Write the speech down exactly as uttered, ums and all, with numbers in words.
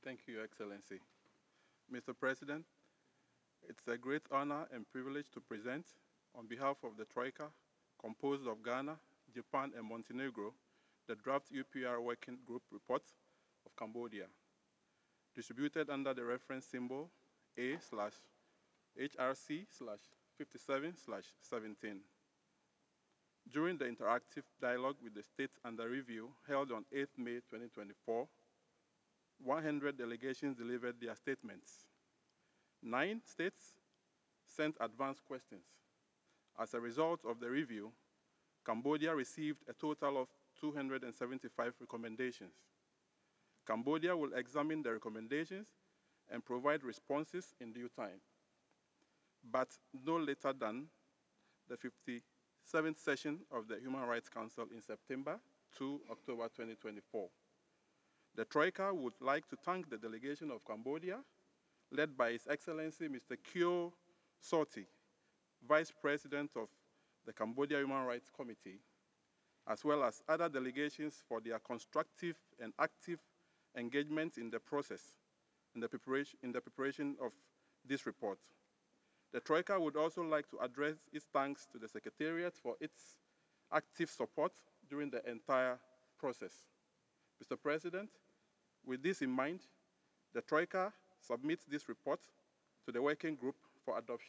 Thank you, Your Excellency. Mister President, it's a great honor and privilege to present, on behalf of the Troika, composed of Ghana, Japan, and Montenegro, the draft U P R Working Group report of Cambodia, distributed under the reference symbol A slash H R C slash fifty-seven slash seventeen. During the interactive dialogue with the states under review held on eighth May twenty twenty-four, one hundred delegations delivered their statements. Nine states sent advanced questions. As a result of the review, Cambodia received a total of two hundred seventy-five recommendations. Cambodia will examine the recommendations and provide responses in due time, but no later than the fifty-seventh session of the Human Rights Council in September to October twenty twenty-four. The Troika would like to thank the delegation of Cambodia, led by His Excellency Mister Kyo Soti, Vice President of the Cambodia Human Rights Committee, as well as other delegations for their constructive and active engagement in the process, in the preparation, in the preparation of this report. The Troika would also like to address its thanks to the Secretariat for its active support during the entire process. Mister President, with this in mind, the Troika submits this report to the working group for adoption.